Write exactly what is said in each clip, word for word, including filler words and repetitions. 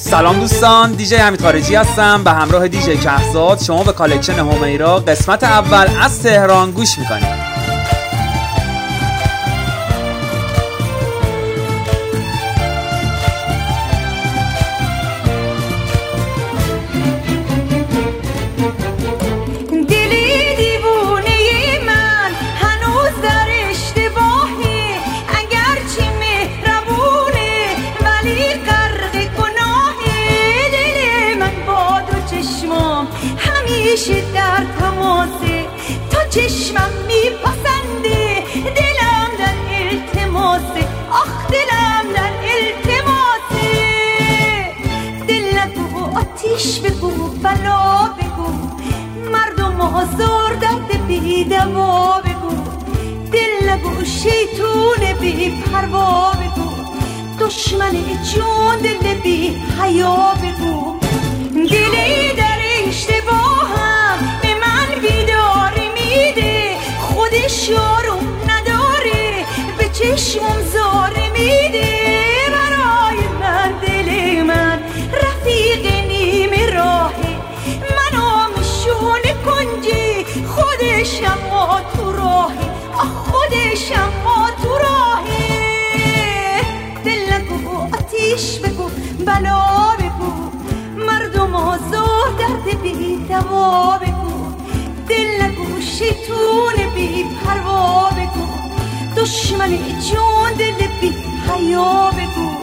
سلام دوستان، دیجی حمید خارجی هستم. به همراه دیجی کهزاد شما به کالکشن همیرا قسمت اول از تهران گوش میکنید. در تماسه تا چشمم میپسنده، دلم در التماسه، آخ دلم در التماسه. دل نگو آتیش بگو، بلا بگو، مردم آزار درد بی دوا بگو. دل نگو شیطون بی پروا بگو، دشمن جون دل بی حیا بگو. دلی در اشتباهم به من بیداری میده، خودش آروم نداره به چشمم زاره میده. برای من دل من رفیق نیمه راهه، من آمشون کنجی، خودش اما تو راهه، آخ خودش اما تو راهه. دل نگو آتیش بگو، بلا بگو، مردم آزار درد بی دوا بگو. دل نگو شیطون بی پروا بگو، دشمن جون دل بی حیا بگو.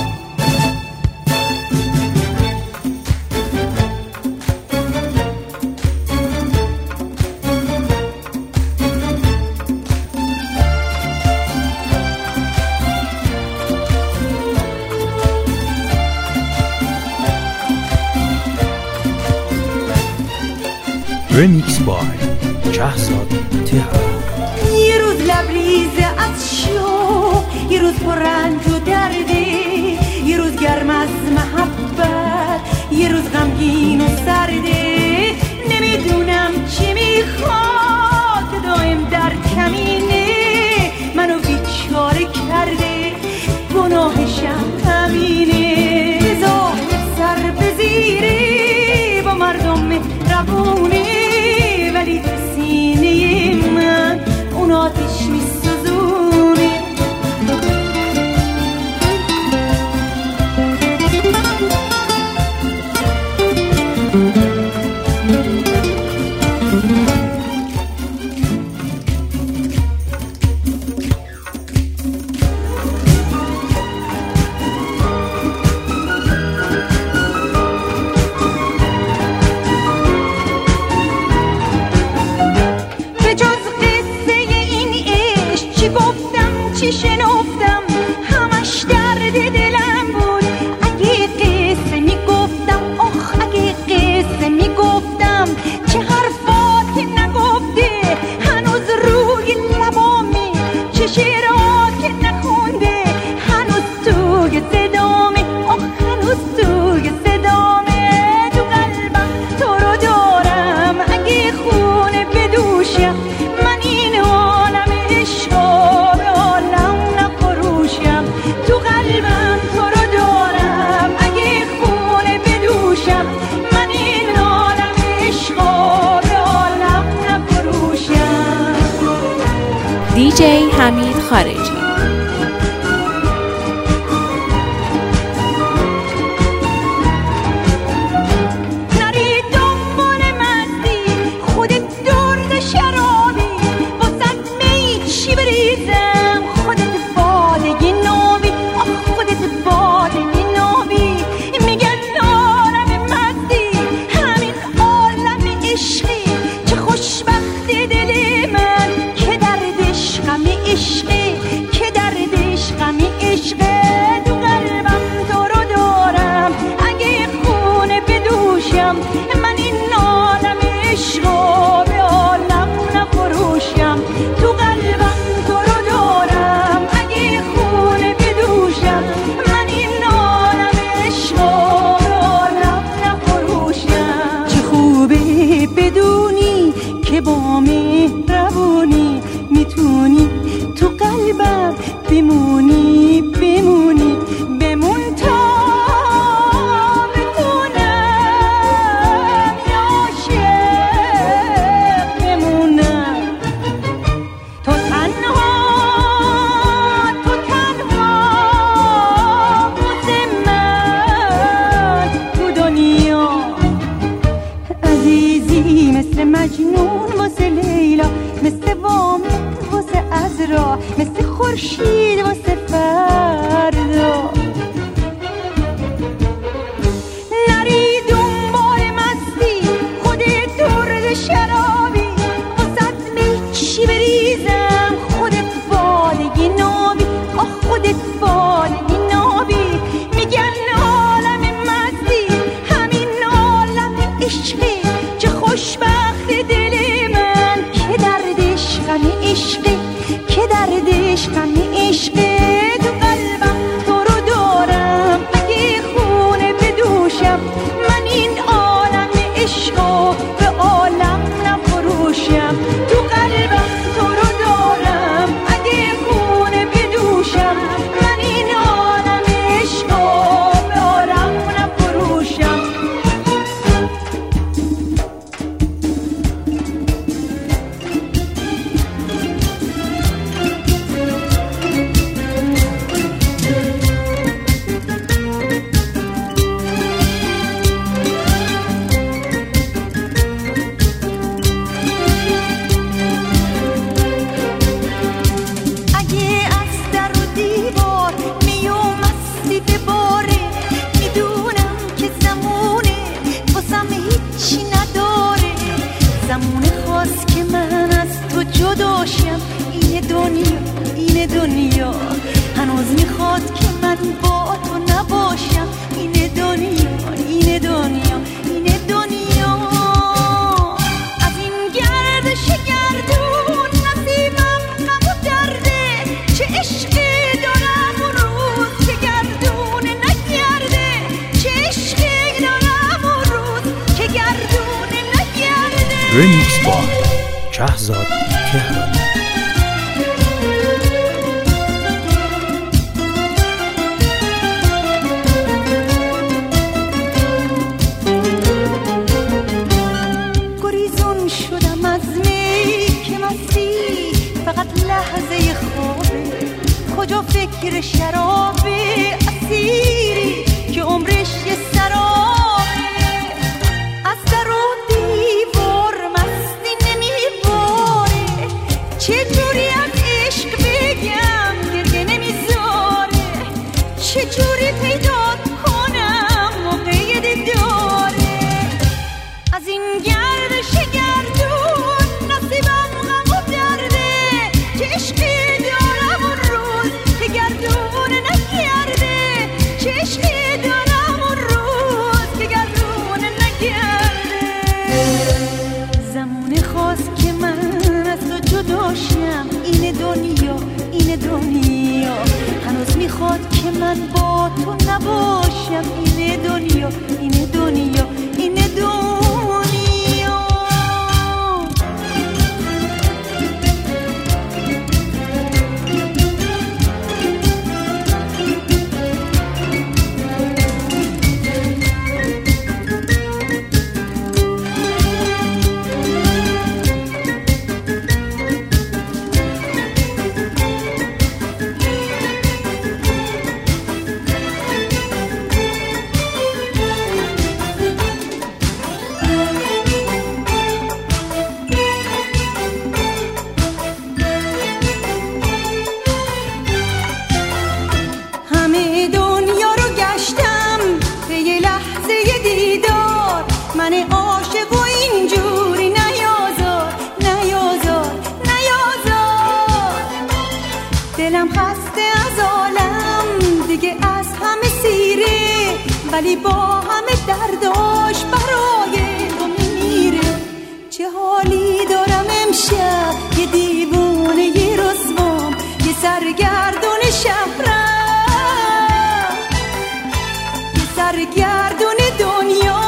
رمیکس بای کهزاد تهران. یه روز لبریز از شوق، یه روز پررنج و درده، یه روز گرم از محبت، یه روز غمگین و سرده. نمیدونم چی میخواد دایم در کمینه، منو بیچاره کرده، گناهشم همینه. ظاهر سر به زیره با مردم مهربونه، ولی تو سینه من اون آتش میسوزونه. چی شنفتم همش درد دلم بود، اگه قصه میگفتم، آخ اگه قصه میگفتم، چه حرفات نگفته هنوز روی لبامه، چه شعرات نخونده هنوز توی صدامه، آخ هنوز توی صدامه. تو قلبم تو رو دارم، اگه خونه بدوشم من این عالم عشقا دیجی حمید خارجی. نری دنبال مستی، خودت درد شرابی، واسه می چی بریزم، خودت بادگی نابی، آخ خودت بادگی نابی. میگن عالم مستی همین عالم عشقی، چه خوشبختی دل من که دردش غم عشقی، من با تو نباشم. اینه دنیا، اینه دنیا، اینه دنیا. از این گردش گردون نصیبم غم و درده. چه عشقی دارم اون روز که گردون نگرده. چه عشقی دارم اون روز که گردون نگرده. رمیکس با شهزاد تهرانی. لحظه خوابه کجا فکر شرابه. اسیری که عمرش یه سرابه. از در و دیوار مستی نمیباره. چه جوری از عشق بگم گریه نمیذاره. چه جوری پیدا کنم موقع دیداره. از این گردش گردون نصیبم غم و درده. چه عشقی دارم اون روز که گردون نگرده. چه عشقی دارم اون روز که گردون نگرده. زمونه خواست که من از تو جداشم. اینه دنیا، اینه دنیا. هنوز میخواد که من با تو نباشم. اینه دنیا، اینه دنیا، اینه دنیا. ولی با همه درداش برای تو میمیره. چه حالی دارم امشب، یه دیوونه یه رسوام، یه سرگردون شهرم، یه سرگردون دنیا.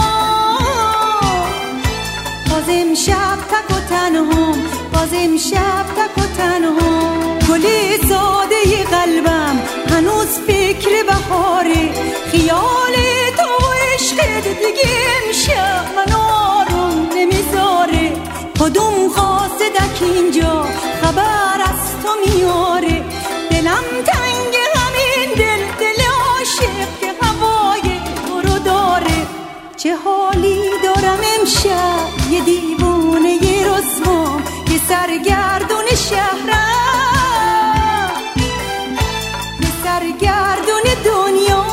باز امشب تک و تنهام، باز امشب تک و تنهام. گلی ساده قلبم هنوز فکر بهاره. خیال تو و عشقت دیگه امشب من آروم نمیذاره. کدوم قاصدک اینجا خبر از تو میاره. دلم تنگ همین دل، دل عاشق که هوای تو رو داره. چه حالی دارم امشب، یه دیوونه یه رسوام، یه سرگردون شهرم، یه سرگردون دنیا.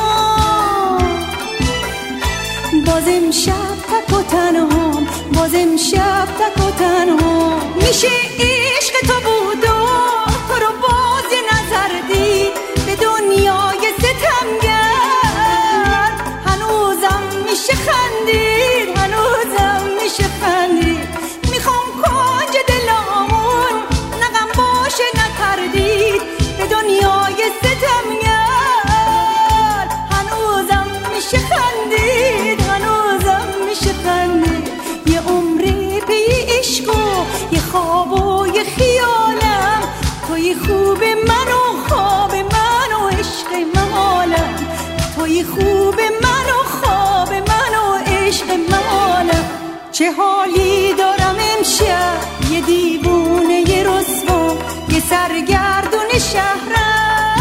باز امشب تک و تنهام، باز امشب تک و تنهام. میشه عشق تو بود و تو رو باز یه نظر دید به دنیای ستمگر. هنوزم میشه خندید، هنوزم میشه خندید. میخوام کنج دلامون نغم باشه نتردید به دنیای ستمگر. هنوزم میشه خندید، هنوزم میشه خندید. یه عمری پی عشق و یه خواب و یه خیالم. توی خوب من و خواب من و عشق محالم. توی خوب من و خواب من و عشق محالم. چه حالی دارم امشب، یه دیوونه یه رسوا، یه سرگردون شهرم،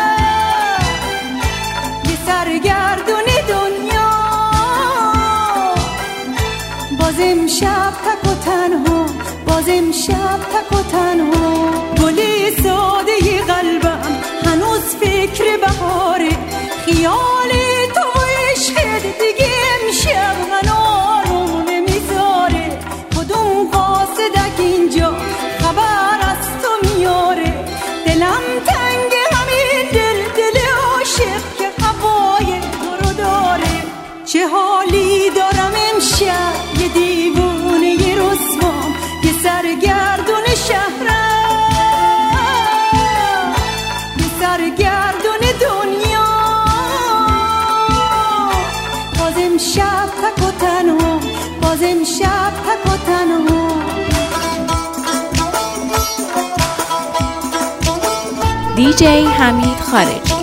یه سرگردون دنیا. باز امشب تک و تنها، باز امشب تک و تنها. گلی ساده قلبم هنوز فکر بهاره. خیال تو و عشقت دیگه امشب من آروم نمیذاره. کدوم قاصدک اینجا خبر از تو میاره. دلم تنگ همین دل، دل عاشق باز امشب تک و تنها. دیجی حمید خارجی.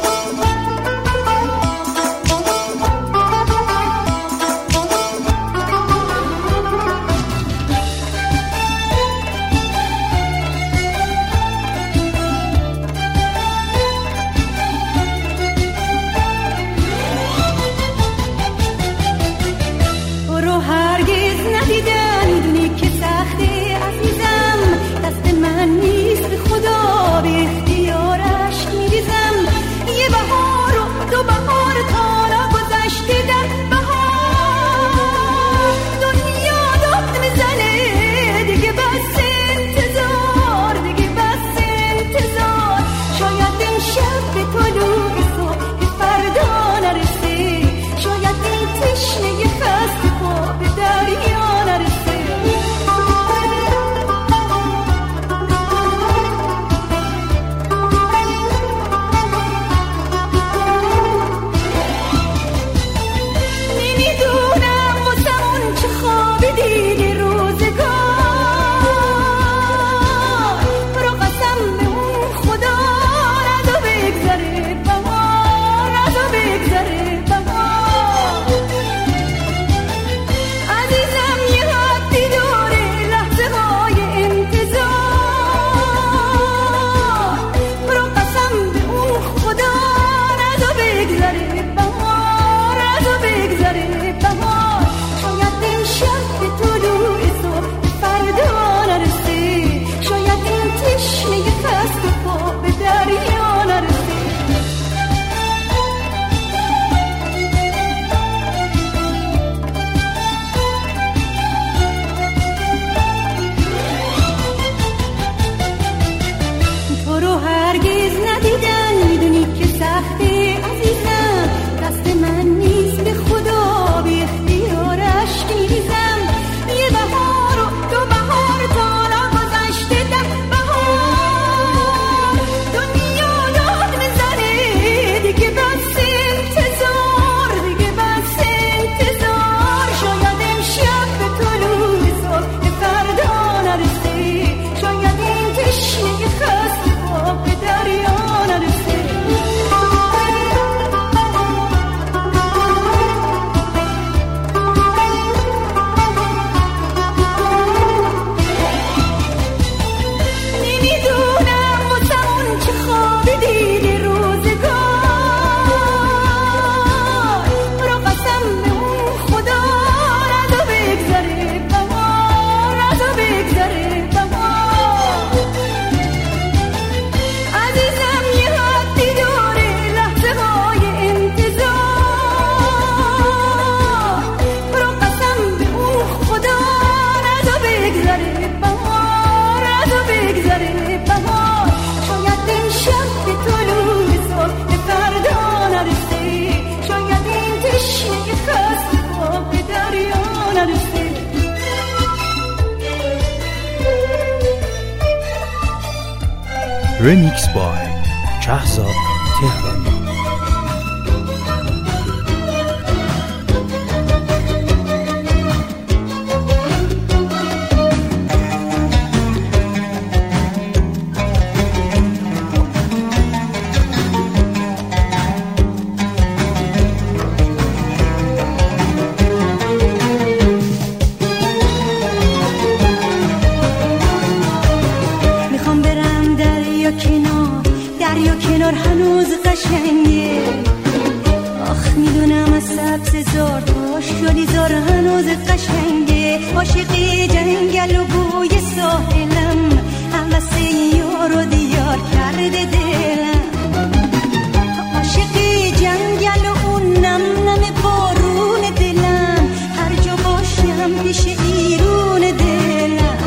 رمیکس بای شهزاد تهرانی. هنوز قشنگه، آخ میدونم از سبز زار تا شالی زار هنوز قشنگه. عاشقی جنگل و بوی ساحلم، هوس یار و دیار کرده دلم. عاشقی جنگل و اون نم نم بارون دلم، هر جا باشم پیش ایرون دلم.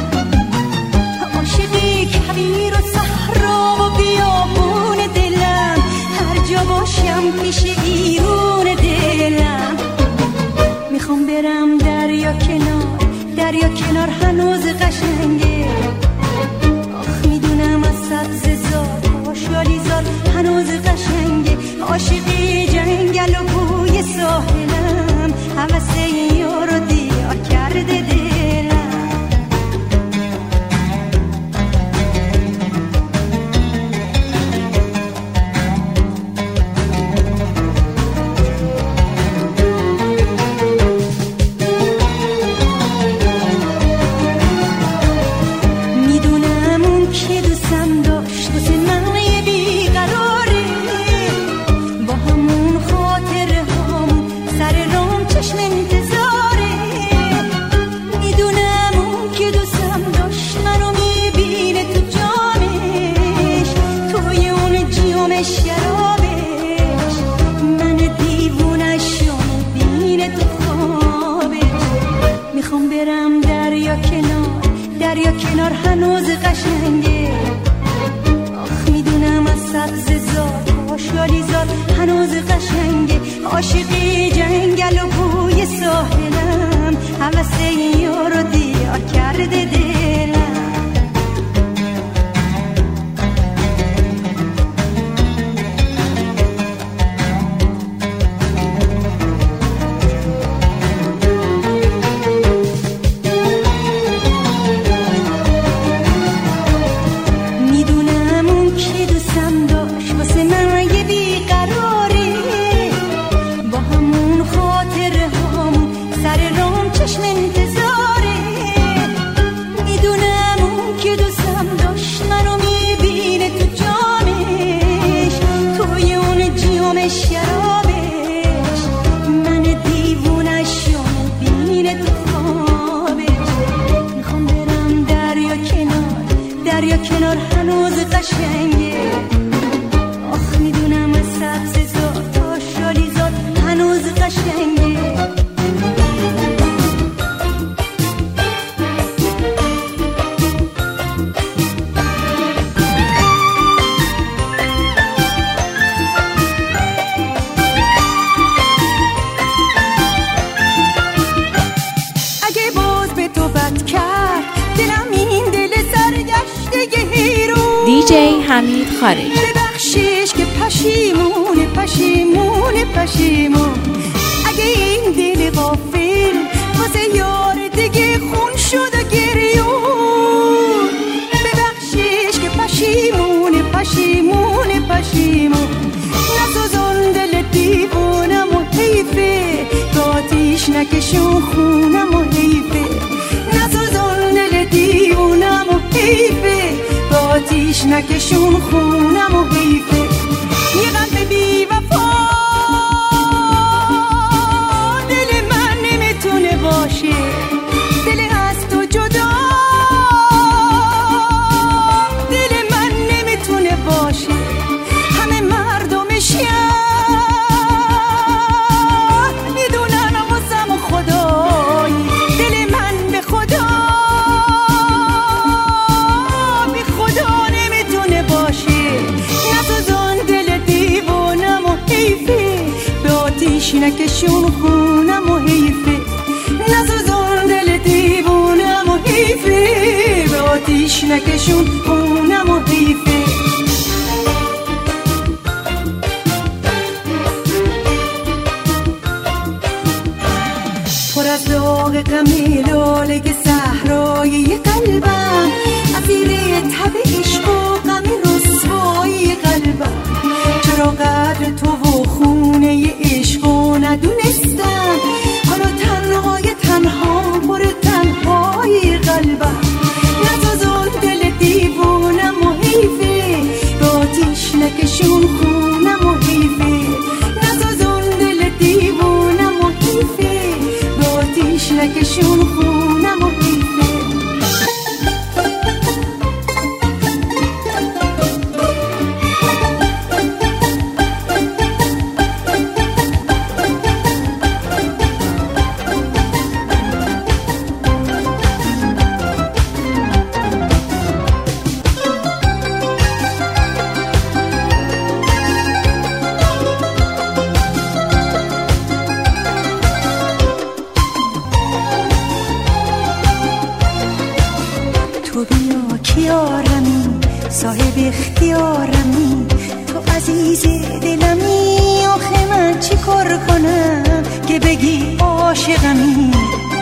عاشقی کویر و صحرا و بیابون دلم، هر جا باشم پیش ایرون دلم. میخوام برم دریا کنار، دریا کنار هنوز قشنگه. آخ میدونم از سبز زار و شالی زار هنوز قشنگه. عاشقی جنگل و بوی ساحلم، هوس یار و دیار کرده دریا کنار هنوز قشنگه. آخ میدونم از سبز زار آشالی زار هنوز قشنگه. عاشقی جنگل و بوی ساحلم هوس یارو دیار کرده دلم. دریا کنار هنوز قشنگه. آخ میدونم از سبز زار تا شالی زار هنوز قشنگه. اگه باز به تو بد کرد دلم این دل سرگشته هیرو. دیجی حمید خارجی. ببخشیش که پشیمون پشیمون پشیمون. اگه این دل غافل واسه یار دیگه خون شد و گریون. ببخشیش که پشیمون پشیمون پشیمون. نسوزون دل دیوونم و حیفه به آتیش نکشون خونم و حیفه. نسوزون دل دیوونم و حیفه به آتیش نکشون خونم و حیفه. یه قلب بی وفا دل من نمیتونه باشه. دل از تو جدا دل من نمیتونه باشه. همه مردم شهر میدونن واسم خدایی. دل من به خدا بی خدا نمیتونه باشه. نسوزان دل دیوانم و حیفه به آتیش نکشون خونم و حیفه. نسوزان دل دیوانم و حیفه به آتیش نکشون خونم و حیفه. پر از داغ غم لاله صحرای قلبم. اسیر تب عشق و غم رسوای قلبم. چرا قدر تو و خونه عشق و ندونستم. حالا تنهای تنها پر تنهای قلبم. نسوزون دل دیوانم و حیفه به آتیش نکشون خونم و حیفه. نسوزون دل دیوانم و حیفه به آتیش نکشون خونم و حیفه. تو بیا کیارمی صاحب اختیارمی. تو عزیز دلمی آخه من چی کار کنم که بگی عاشقمی.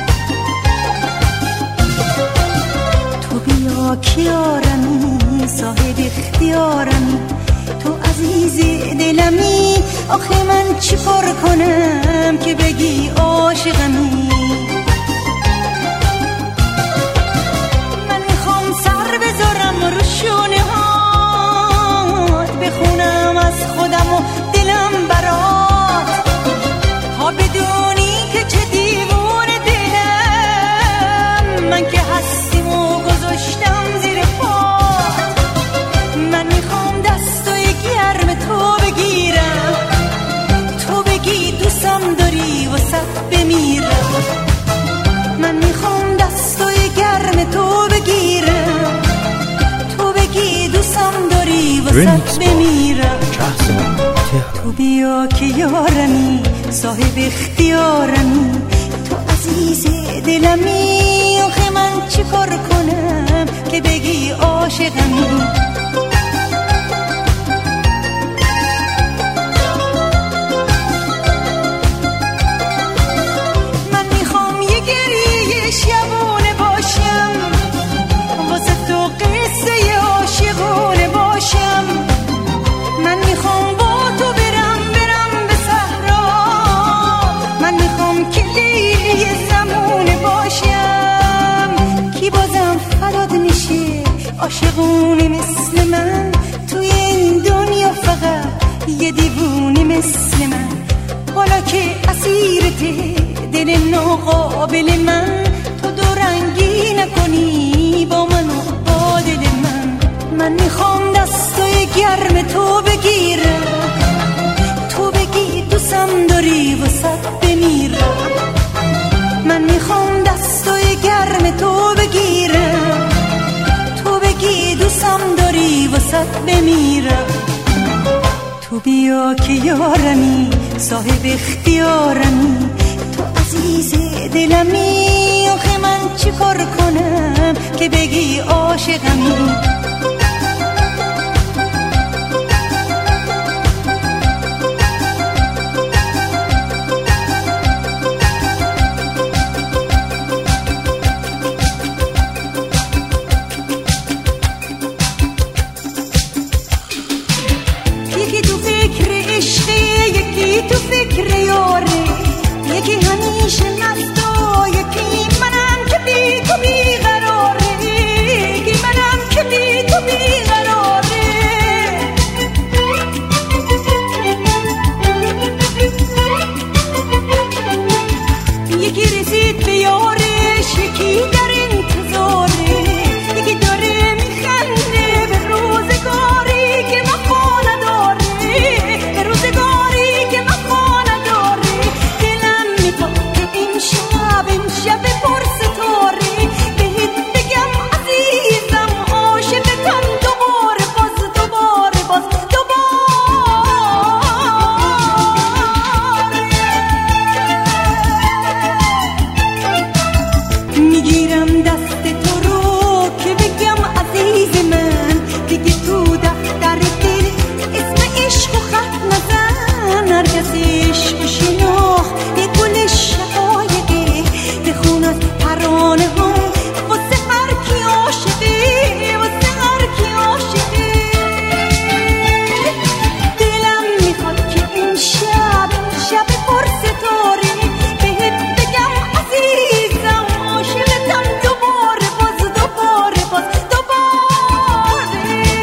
تو بیا کیارمی صاحب اختیارمی. تو عزیز دلمی آخه من چی کار کنم که بگی عاشقمی. رو شونه هات بخونم از خودم و دلم برات. ها بدونی که چه دیوونه دلم من که هستیم و گذاشتم زیر پات. من میخوام دستای گرم تو بگیرم. تو بگی دوست وسط بمیرم. تو بیا که یارمی، صاحب اختیارمی، تو عزیز دلمی. آخه من چی کار کنم که بگی عاشقمی؟ من میخوام یه گریه شبونه باشم، واسه تو قصه عاشقونه باشم. من میخوام با تو برم برم به صحرا، من میخوام که لیلی زمونه باشم. کی بازم فدات میشه عاشقونه مثل من؟ توی این دنیا فقط یه دیوونه مثل من. حالا که اسیرت دل ناقابل من، تو دو رنگی نکنی با من و با دل من. من میخوام دستای گرم تو بگیرم، تو بگی دوستم داری وسط بمیرم. من میخوام دستای گرم تو بگیرم، تو بگی دوستم داری وسط بمیرم. تو بیا که یارمی، صاحب اختیارمی، تو عزیز دلمی. آخه من چی کار کنم که بگی عاشقمی؟ تو فکر یاره، یکی همیشه مست و یکی منم که بی تو بیقراره، یکی منم که بی تو بیقراره. یکی رسید به یارش، یکی در انتظاره، یکی داره میخنده به روزگاری که وفا نداره، به روزگاری شب پر ستاره. بهت بگم عزیزم عاشقتم دوباره باز دوباره باز دوباره. میگیرم دست تو رو که بگم عزیز من، دیگه تو دفتر دل اسم عشق و خط نزن. هر کس عشق شناخت یه گل شقایقه، بخون از ترانه هم واسه هر کی عاشقه، واسه هر کی عاشقه. دلم میخواد که این شب شب پر ستاره، بهت بگم عزیزم عاشقتم دوباره باز دوباره باز دوباره.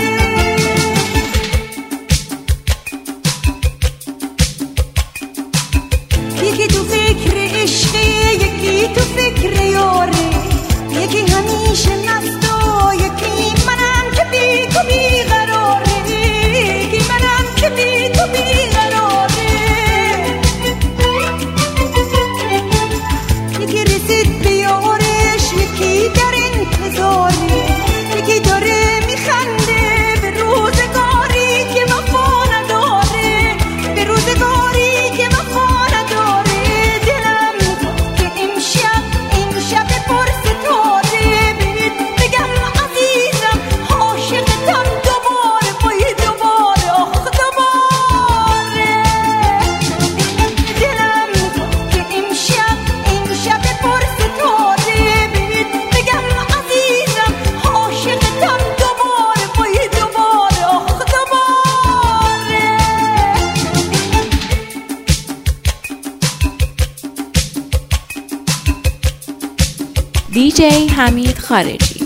یکی تو فکر عشقه، یکی تو فکر یاره، یکی همیشه مست و یکی منم که بی تو بیقراره، یکی منم که بی تو بیقراره. یکی رسید به یارش، یکی در انتظاره، یکی داره میخنده به روزگاری که وفا نداره، به روزگاری که وفا نداره. دلم میخواد که امشب این شب پر ستاره، بهت بگم عزیزم عاشقتم دوباره بای دوباره آخ دوباره. دلم میخواد که امشب این شب پر ستاره، بهت بگم عزیزم عاشقتم دوباره بای دوباره آخ دوباره. دیجی حمید خارجی.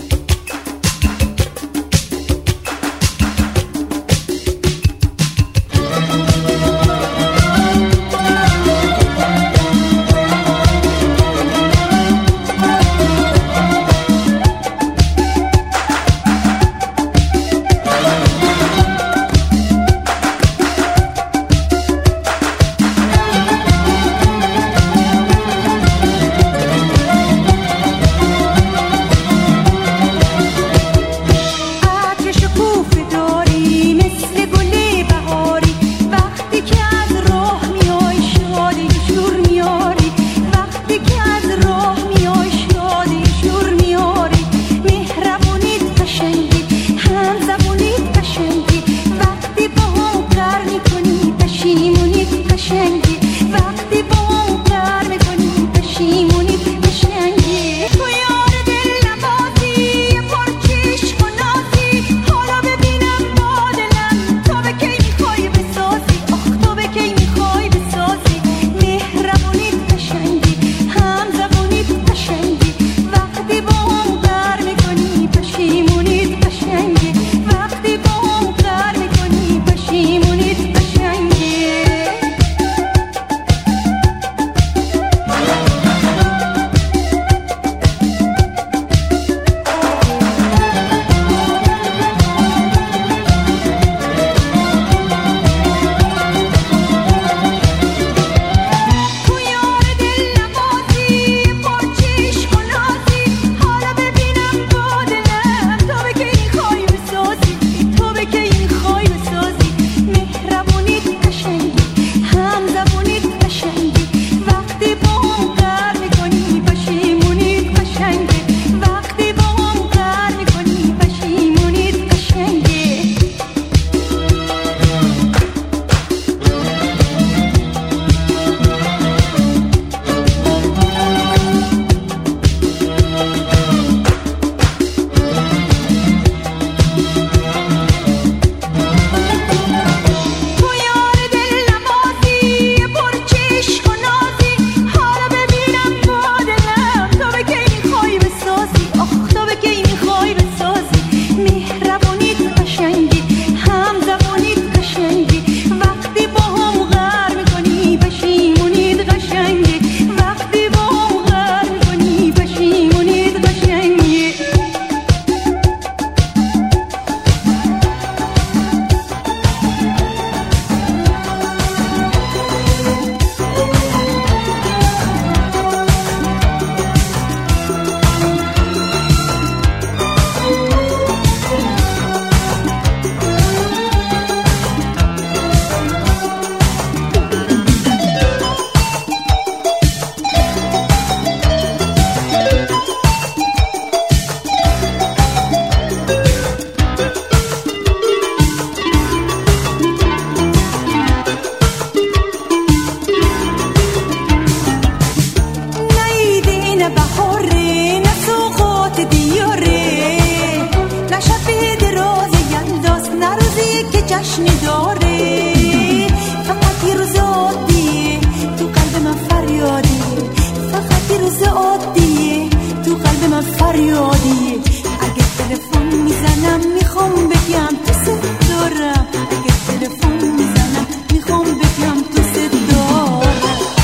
جشنی داره. فقط یه روز عادیه تو قلب من فریادیه، فقط یه روز عادیه تو قلب من فریادیه. اگه تلفن میزنم میخوام بگم تو ست دارم، اگه تلفن میزنم میخوام بگم تو ست دارم.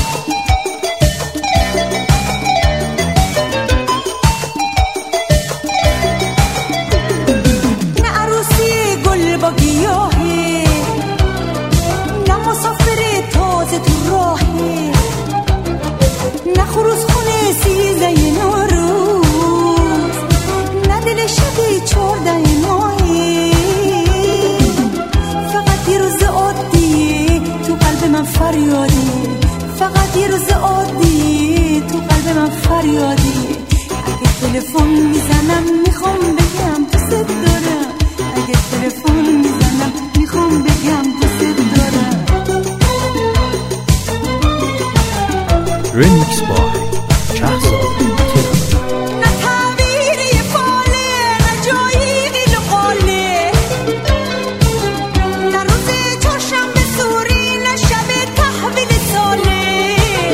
نه عروسی گل با گیاهه، نه مسافر تازه تو راهه، نه خروس خونه سیزده نوروز، نه دل شبی چارده ماهی. فقط یه روز عادیه تو قلب من فریادیه، فقط یه روز عادیه تو قلب من فریادیه. اگه تلفن میزنم میخوام بگم تو ست دارم، اگه تلفن میزنم میخوام بگم تو ست دارم. رمیکس بای شهزاد تهرانی. نه تعبیری فاله، نه جایی قیل و قاله، نه روز چهارشنبه سوری، نه شب تحویل ساله،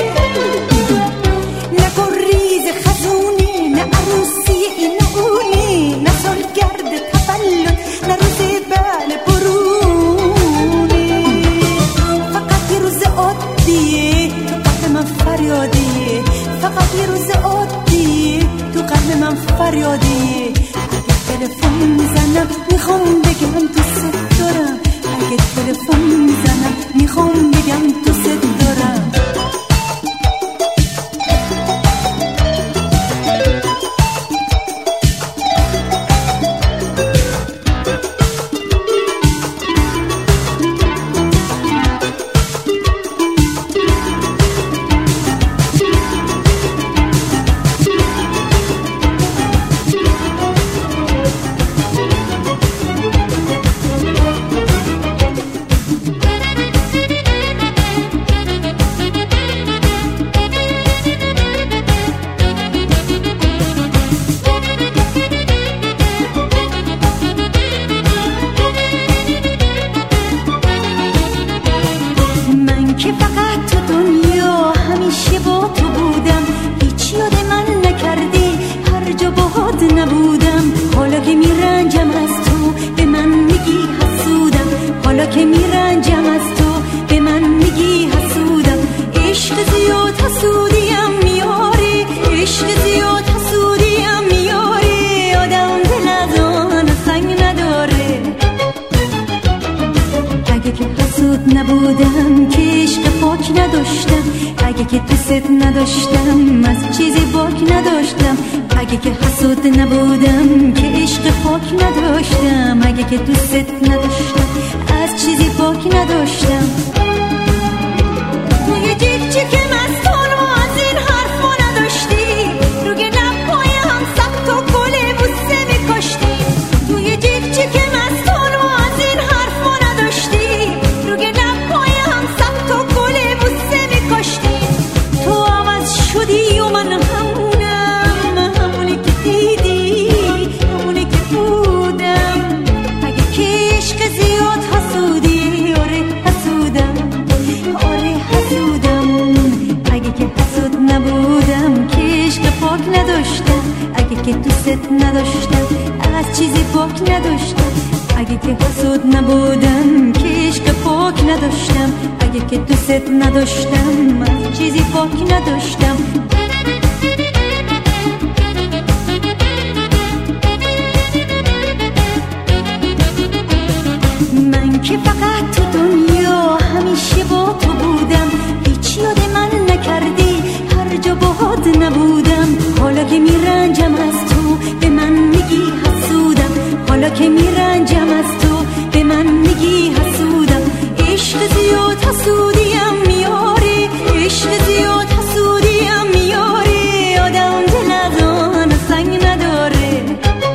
نه گریز خزونه، نه عروسی این اونه، نه سالگرد تولد، نه روز بله برونه. فقط یه روز عادیه تو قلب من فریادیه، فقط یه روز عادیه تو قلب من فریادیه. اگه تلفن میزنم میخوام بگم تو ست دارم، اگه تلفن میزنم میخوام بگم تو ست دارم. که فقط تو دنیا همیشه با تو بودم، هیچ یاد من نکردی، هر جا باهات نبودم. حالا که میرنجم از تو به من میگی حسودم، حالا که میرنجم از تو به من میگی حسودم. عشق زیاد حسودیم میاری، عشق زیاد حسودیم میاری، آدم دل از آن سنگ نداره. اگه که حسود نبودم که عشق پاک نداشتم، اگه که دوست نداشتم از چیزی باک نداشتم، اگه که حسود نبودم که عشق پاک نداشتم، اگه که دوست نداشتم از چیزی باک نداشتم. توی جیب چی که مستان و از این حرف ما نداشتی، روی لبای هم سخت و گل بوسه میکاشتی. توی جیب چی که مستان و از این حرف ما نداشتی، روی لبای هم سخت و گل بوسه میکاشتی. تو عوض شدی و من همونم، همونی که دیدی، همونی که بودم. اگه که عشق زیاد حسودی، آره حسودم، آره حسودم. اگه که حسود نبودم که عشق پاک نداشتم، اگه که دوست نداشتم از چیزی پاک نداشتم، اگه که حسود نبودم که عشق پاک نداشتم، اگه که دوست نداشتم از چیزی پاک نداشتم. من که فقط تو دنیا همیشه با تو بودم، هیچ یاد من نکردی، هر جا باهات نبودم. حالا که میرنجم از تو به من میگی حسودم، حالا که میرنجم از تو به من میگی حسودم. عشق زیاد حسودیم میاری، عشق زیاد حسودیم میاری، آدم دل از آن سنگ نداره.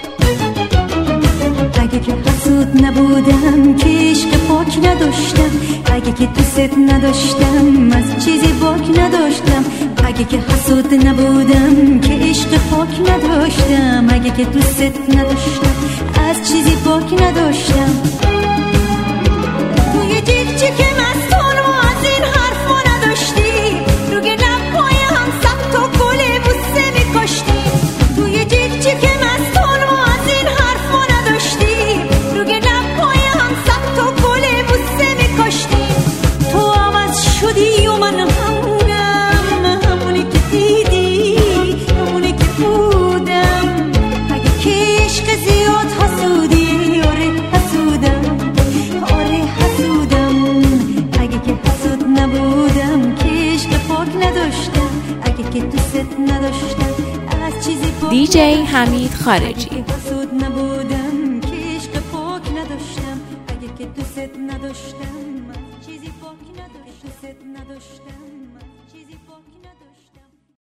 اگه که حسود نبودم که عشق پاک نداشتم، اگه که دوست نداشتم از چیزی باک نداشتم، اگه که حسود نبودم که عشق پاک نداشتم، اگه که دوست نداشتم از چیزی باک نداشتم. اگه که دوست نداشتم از چیزی پاک دی جی حمید خارجی. اگه که حسود نبودم که عشق پاک نداشتم اگه که دوست نداشتم از چیزی پاک نداشتم دوست نداشتم